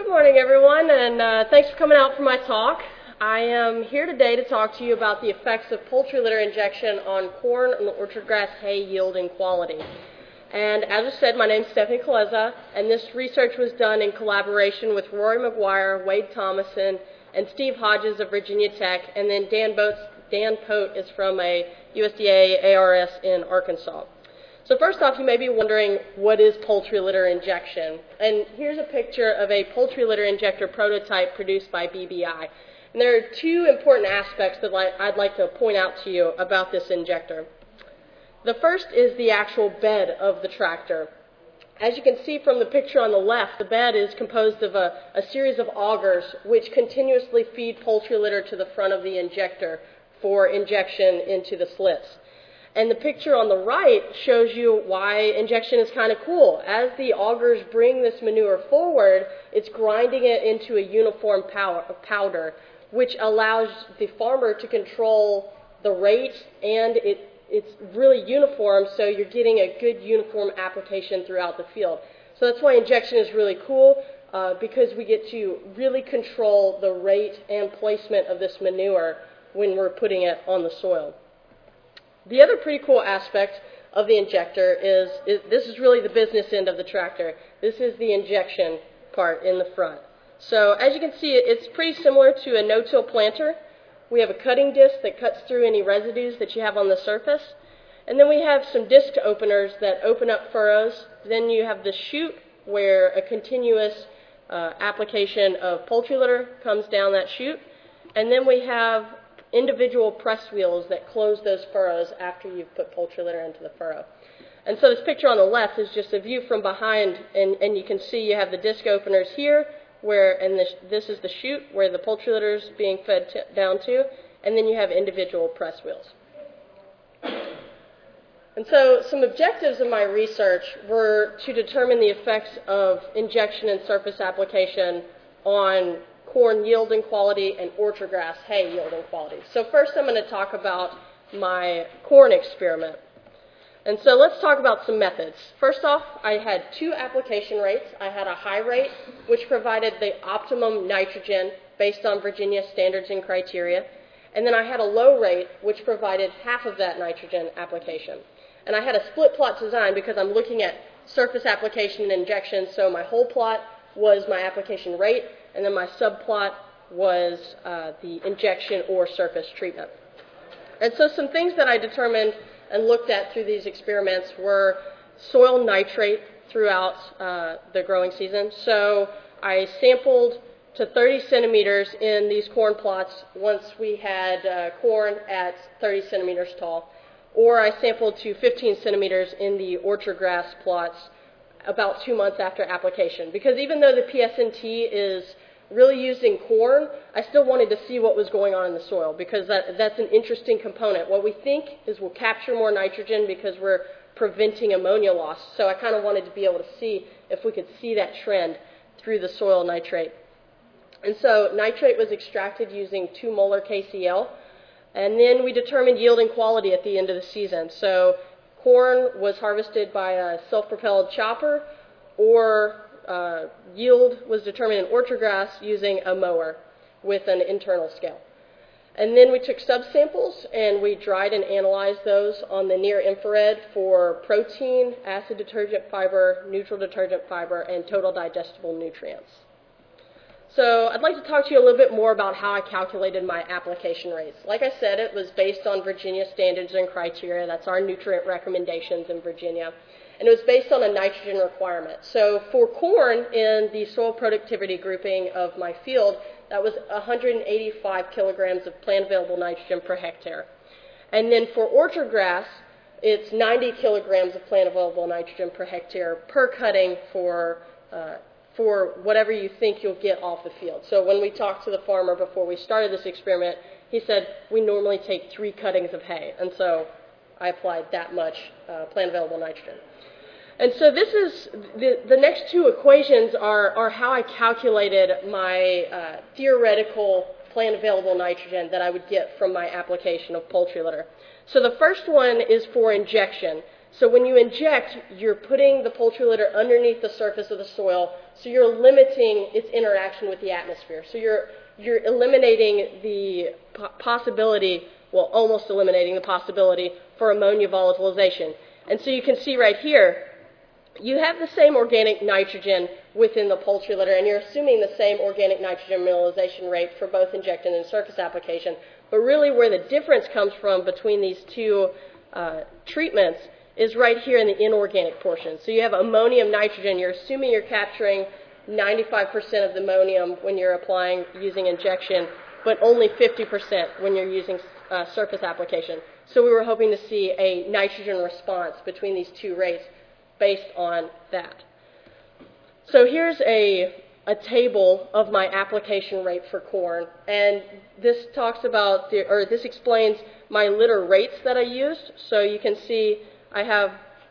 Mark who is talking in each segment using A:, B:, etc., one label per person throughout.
A: Good morning, everyone, and thanks for coming out for my talk. I am here today to talk to you about the effects of poultry litter injection on corn and orchard grass hay yield and quality. And as I said, my name is Stephanie Coleza, and this research was done in collaboration with Rory McGuire, Wade Thomason, and Steve Hodges of Virginia Tech, and then Dan Pote is from a USDA ARS in Arkansas. So first off, you may be wondering, what is poultry litter injection? And here's a picture of a poultry litter injector prototype produced by BBI. And there are two important aspects that I'd like to point out to you about this injector. The first is the actual bed of the tractor. As you can see from the picture on the left, the bed is composed of a series of augers which continuously feed poultry litter to the front of the injector for injection into the slits. And the picture on the right shows you why injection is kind of cool. As the augers bring this manure forward, it's grinding it into a uniform powder, which allows the farmer to control the rate, and it's really uniform, so you're getting a good uniform application throughout the field. So that's why injection is really cool, because we get to really control the rate and placement of this manure when we're putting it on the soil. The other pretty cool aspect of the injector is this is really the business end of the tractor. This is the injection part in the front. So as you can see, it's pretty similar to a no-till planter. We have a cutting disc that cuts through any residues that you have on the surface. And then we have some disc openers that open up furrows. Then you have the chute where a continuous application of poultry litter comes down that chute. And then we have individual press wheels that close those furrows after you've put poultry litter into the furrow. And so this picture on the left is just a view from behind, and you can see you have the disc openers here, this is the chute where the poultry litter is being fed down to, and then you have individual press wheels. And so some objectives of my research were to determine the effects of injection and surface application on corn yield and quality and orchard grass hay yield and quality. So first I'm going to talk about my corn experiment. And so let's talk about some methods. First off, I had two application rates. I had a high rate, which provided the optimum nitrogen based on Virginia standards and criteria. And then I had a low rate, which provided half of that nitrogen application. And I had a split plot design because I'm looking at surface application and injection, so my whole plot was my application rate, and then my subplot was the injection or surface treatment. And so some things that I determined and looked at through these experiments were soil nitrate throughout the growing season. So I sampled to 30 centimeters in these corn plots once we had corn at 30 centimeters tall, or I sampled to 15 centimeters in the orchard grass plots about 2 months after application. Because even though the PSNT is really used in corn, I still wanted to see what was going on in the soil, because that's an interesting component. What we think is we'll capture more nitrogen because we're preventing ammonia loss. So I kind of wanted to be able to see if we could see that trend through the soil nitrate. And so nitrate was extracted using 2 molar KCl. And then we determined yield and quality at the end of the season. So corn was harvested by a self-propelled chopper, or yield was determined in orchard grass using a mower with an internal scale. And then we took subsamples and we dried and analyzed those on the near infrared for protein, acid detergent fiber, neutral detergent fiber, and total digestible nutrients. So I'd like to talk to you a little bit more about how I calculated my application rates. Like I said, it was based on Virginia standards and criteria. That's our nutrient recommendations in Virginia. And it was based on a nitrogen requirement. So for corn, in the soil productivity grouping of my field, that was 185 kilograms of plant available nitrogen per hectare. And then for orchard grass, it's 90 kilograms of plant available nitrogen per hectare per cutting for whatever you think you'll get off the field. So when we talked to the farmer before we started this experiment, he said we normally take 3 cuttings of hay. And so I applied that much plant available nitrogen. And so this is, the next two equations are how I calculated my theoretical plant available nitrogen that I would get from my application of poultry litter. So the first one is for injection. So when you inject, you're putting the poultry litter underneath the surface of the soil, so you're limiting its interaction with the atmosphere. So you're eliminating the possibility, well, almost eliminating the possibility for ammonia volatilization. And so you can see right here, you have the same organic nitrogen within the poultry litter, and you're assuming the same organic nitrogen mineralization rate for both injected and surface application. But really where the difference comes from between these two treatments is right here in the inorganic portion. So you have ammonium nitrogen. You're assuming you're capturing 95% of the ammonium when you're applying using injection, but only 50% when you're using surface application. So we were hoping to see a nitrogen response between these two rates based on that. So here's a table of my application rate for corn, and this talks about, this explains my litter rates that I used. So you can see I have,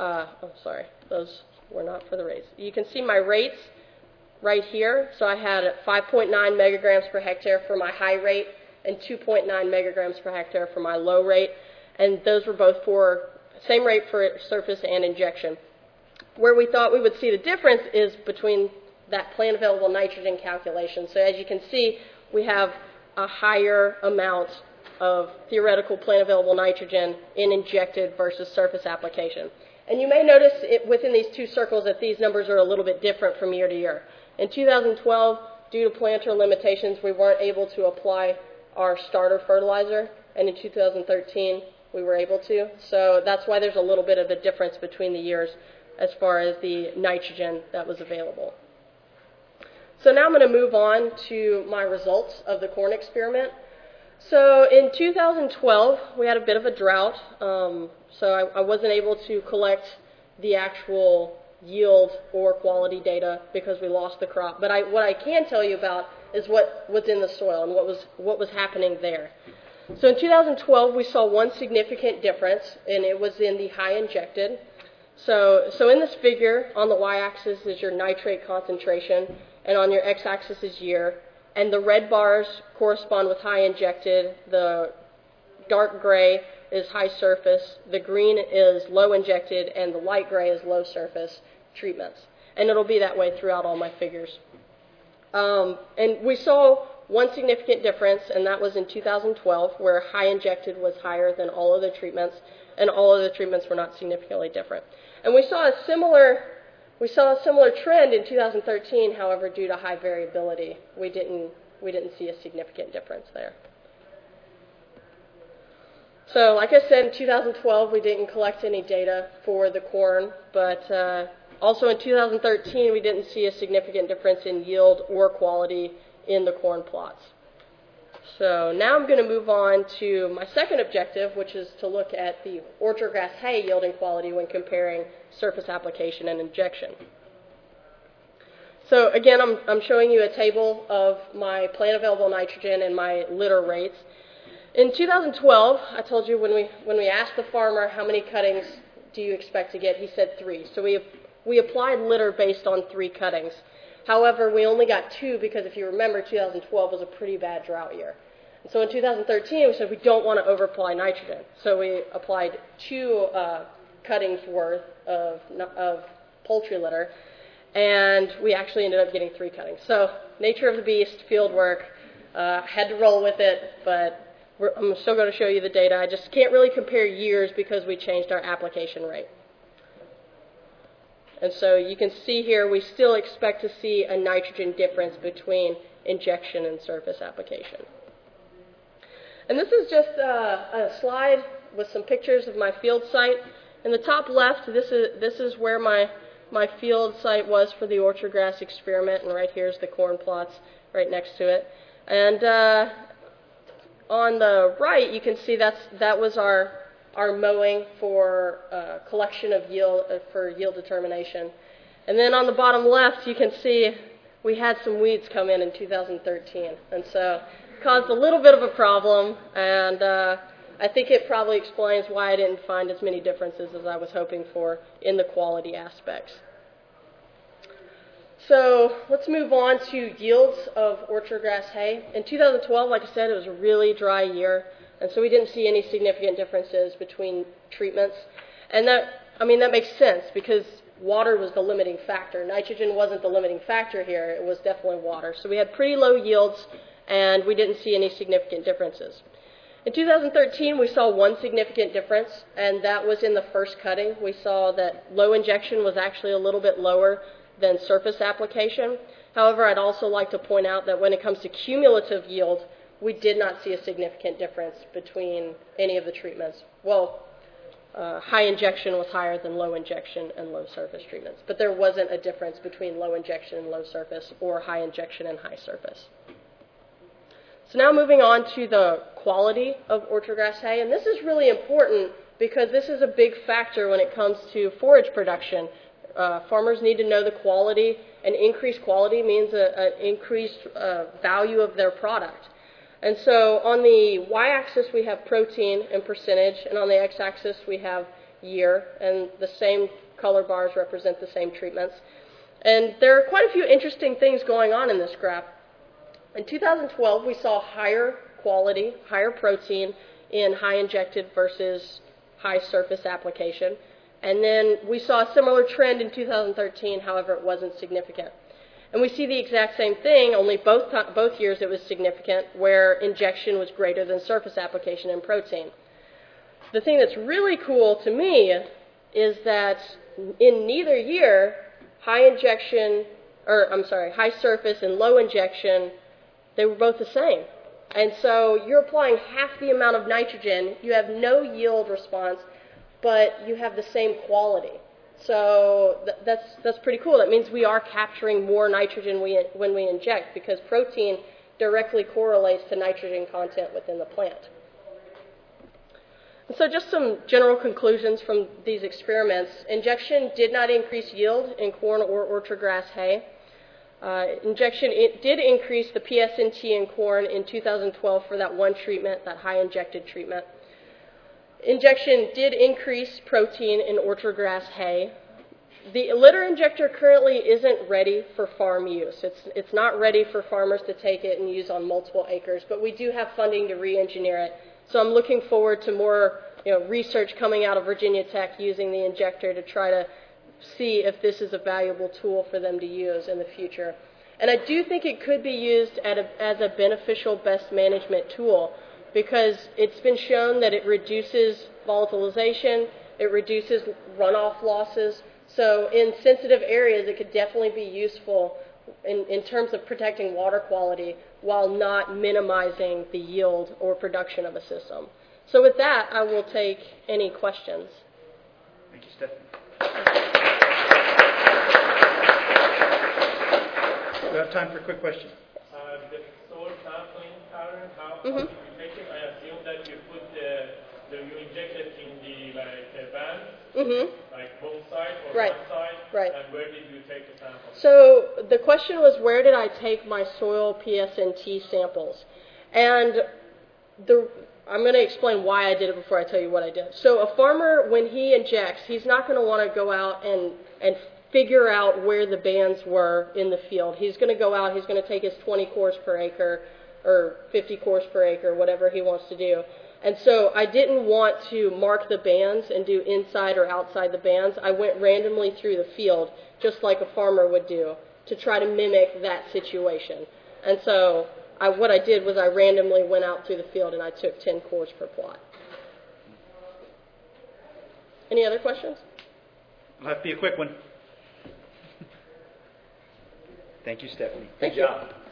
A: those were not for the rates. You can see my rates right here. So I had 5.9 megagrams per hectare for my high rate and 2.9 megagrams per hectare for my low rate, and those were both for same rate for surface and injection. Where we thought we would see the difference is between that plant available nitrogen calculation. So as you can see, we have a higher amount of theoretical plant available nitrogen in injected versus surface application. And you may notice within these two circles that these numbers are a little bit different from year to year. In 2012, due to planter limitations, we weren't able to apply our starter fertilizer, and in 2013, we were able to. So that's why there's a little bit of a difference between the years as far as the nitrogen that was available. So now I'm going to move on to my results of the corn experiment. So in 2012, we had a bit of a drought, so I wasn't able to collect the actual yield or quality data because we lost the crop. But what I can tell you about is what was in the soil and what was happening there. So in 2012, we saw one significant difference, and it was in the high injected. So in this figure, on the y-axis is your nitrate concentration, and on your x-axis is year. And the red bars correspond with high injected, the dark gray is high surface, the green is low injected, and the light gray is low surface treatments. And it'll be that way throughout all my figures. And we saw one significant difference, and that was in 2012, where high injected was higher than all other treatments, and all other treatments were not significantly different. And we saw a similar trend in 2013, however, due to high variability. We didn't see a significant difference there. So like I said, in 2012, we didn't collect any data for the corn, but also in 2013, we didn't see a significant difference in yield or quality in the corn plots. So now I'm going to move on to my second objective, which is to look at the orchard grass hay yielding quality when comparing surface application and injection. So again, I'm showing you a table of my plant available nitrogen and my litter rates. In 2012, I told you when we asked the farmer how many cuttings do you expect to get, he said 3. So we applied litter based on 3 cuttings. However, we only got 2 because if you remember, 2012 was a pretty bad drought year. And so in 2013, we said we don't want to over-apply nitrogen. So we applied 2 cuttings worth of poultry litter, and we actually ended up getting 3 cuttings. So nature of the beast, field work, had to roll with it, but I'm still going to show you the data. I just can't really compare years because we changed our application rate. And so you can see here we still expect to see a nitrogen difference between injection and surface application. And this is just a slide with some pictures of my field site. In the top left, this is where my field site was for the orchard grass experiment, and right here's the corn plots right next to it. And on the right, you can see that was our mowing for collection of yield for yield determination. And then on the bottom left, you can see we had some weeds come in 2013, and so it caused a little bit of a problem. And I think it probably explains why I didn't find as many differences as I was hoping for in the quality aspects. So let's move on to yields of orchard grass hay. In 2012, like I said, it was a really dry year, and so we didn't see any significant differences between treatments. And that I mean, that makes sense because water was the limiting factor. Nitrogen wasn't the limiting factor here. It was definitely water. So we had pretty low yields, and we didn't see any significant differences. In 2013, we saw one significant difference, and that was in the first cutting. We saw that low injection was actually a little bit lower than surface application. However, I'd also like to point out that when it comes to cumulative yield, we did not see a significant difference between any of the treatments. Well, high injection was higher than low injection and low surface treatments, but there wasn't a difference between low injection and low surface or high injection and high surface. So now moving on to the quality of orchard-grass hay, and this is really important because this is a big factor when it comes to forage production. Farmers need to know the quality, and increased quality means an increased value of their product. And so on the y-axis we have protein and percentage, and on the x-axis we have year, and the same color bars represent the same treatments. And there are quite a few interesting things going on in this graph. In 2012, we saw higher quality, higher protein in high injected versus high surface application. And then we saw a similar trend in 2013, however, it wasn't significant. And we see the exact same thing, only both years it was significant, where injection was greater than surface application in protein. The thing that's really cool to me is that in neither year, high surface and low injection, they were both the same. And so you're applying half the amount of nitrogen, you have no yield response, but you have the same quality. So that's pretty cool. That means we are capturing more nitrogen when we inject, because protein directly correlates to nitrogen content within the plant. And so just some general conclusions from these experiments. Injection did not increase yield in corn or orchard grass hay. Injection did increase the PSNT in corn in 2012 for that one treatment, that high injected treatment. Injection did increase protein in orchard grass hay. The litter injector currently isn't ready for farm use. It's not ready for farmers to take it and use on multiple acres, but we do have funding to re-engineer it. So I'm looking forward to more research coming out of Virginia Tech using the injector to try to see if this is a valuable tool for them to use in the future. And I do think it could be used as a beneficial best management tool, because it's been shown that it reduces volatilization, it reduces runoff losses. So in sensitive areas, it could definitely be useful in terms of protecting water quality while not minimizing the yield or production of a system. So with that, I will take any questions.
B: Thank you, Stephanie. We have time for a quick question.
C: The soil sampling pattern, how did you take it? I assume that you put you inject it in the bands, like both sides or one side.
A: Right.
C: And where did you take the sample?
A: So the question was, where did I take my soil PSNT samples? And I'm going to explain why I did it before I tell you what I did. So a farmer, when he injects, he's not going to want to go out and figure out where the bands were in the field. He's going to go out, he's going to take his 20 cores per acre or 50 cores per acre, whatever he wants to do. And so I didn't want to mark the bands and do inside or outside the bands. I went randomly through the field, just like a farmer would do, to try to mimic that situation. And so what I did was I randomly went out through the field and I took 10 cores per plot. Any other questions?
B: It'll have to be a quick one. Thank you, Stephanie.
A: Thank you.
B: Good job.